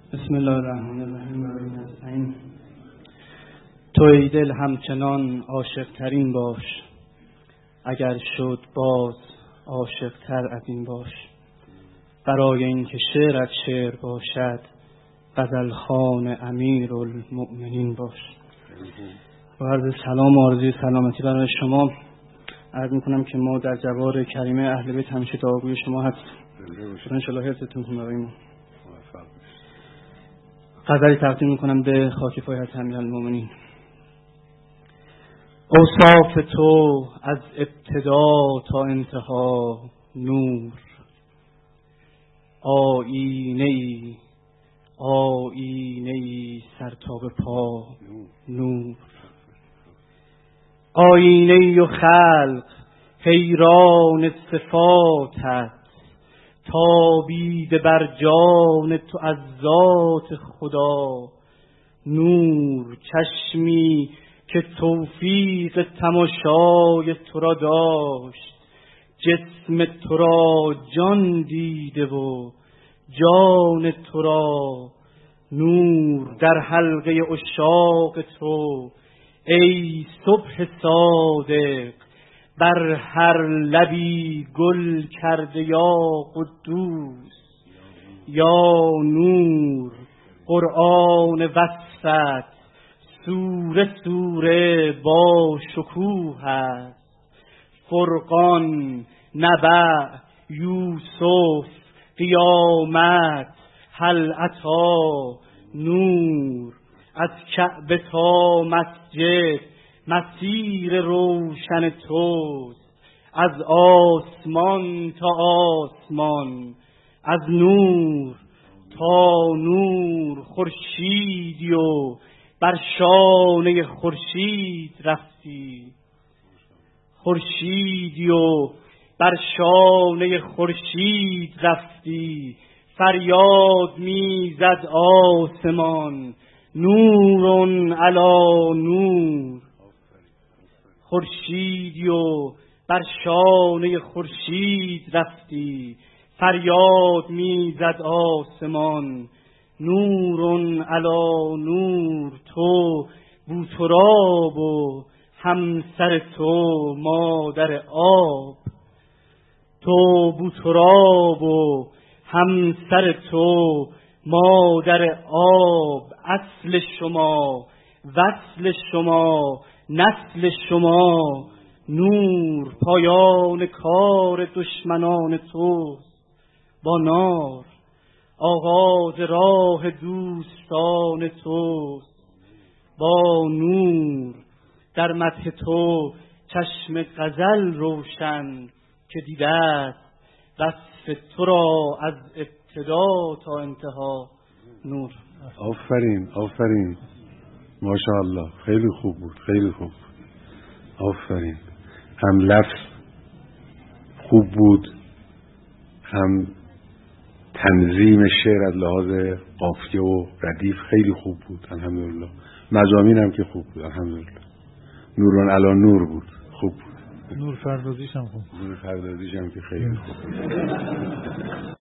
بسم الله الرحمن الرحیم. تو ای دل همچنان عاشق ترین باش، اگر شد باز عاشق تر از این باش. برای اینکه شعرت شعر باشد، غزل خوان امیرالمؤمنین باش. با عرض سلام و آرزوی سلامتی برای شما عرض میکنم که ما در جوار کریمه اهل بیت همیشه دعاگوی شما هست. ان شاء الله حفظتون کنه آقای ما. غزلی تقدیم میکنم به خاک پای حضرت امیرالمؤمنین. اوصاف تو از ابتدا تا انتها نور، آیینه‌ای آیینه‌ای سر تا به پا نور، آیینه‌ای و خلق حیران صفاتت، تابیده بر جان تو از ذات خدا نور. چشمی که توفیق تماشای تو را داشت، جسم تو را جان دیده و جان تو را نور. در حلقه عشاق تو ای صبح صادق، بر هر لبی گل کرده یا قدوس یا نور. قرآن وصفت سوره سوره با شکوه است، فرقان، نبأ، یوسف، قیامت، هل اتی نور. از کعبه تا مسجد مسیر روشن توست، از آسمان تا آسمان از نور تا نور. خورشیدی و بر شانه خورشید رفتی، خورشیدی و بر شانه خورشید رفتی. فریاد میزد آسمان نورٌ علی نور. خورشیدی و بر شانه خورشید رفتی، فریاد میزد آسمان نورٌ علی نور. تو بوتراب و همسر تو مادر آب، تو بوتراب و همسر تو مادر آب. اصل شما، وصل شما، نسل شما نور. پایان کار دشمنان توست با نار، آغاز راه دوستان توست با نور. در مدح تو چشم غزل روشن که دیده است، وصف تو را از ابتدا تا انتها نور. آفرین آفرین، ماشاءالله، خیلی خوب بود، خیلی خوب. آفرین. هم لفظ خوب بود، هم تنظیم شعر از لحاظ قافیه و ردیف خیلی خوب بود، الحمدلله. مضامین هم که خوب بود، الحمدلله. نورٌ علی نور بود، خوب بود. نور پردازیش هم خوب، نور پردازیش هم که خیلی خوب بود.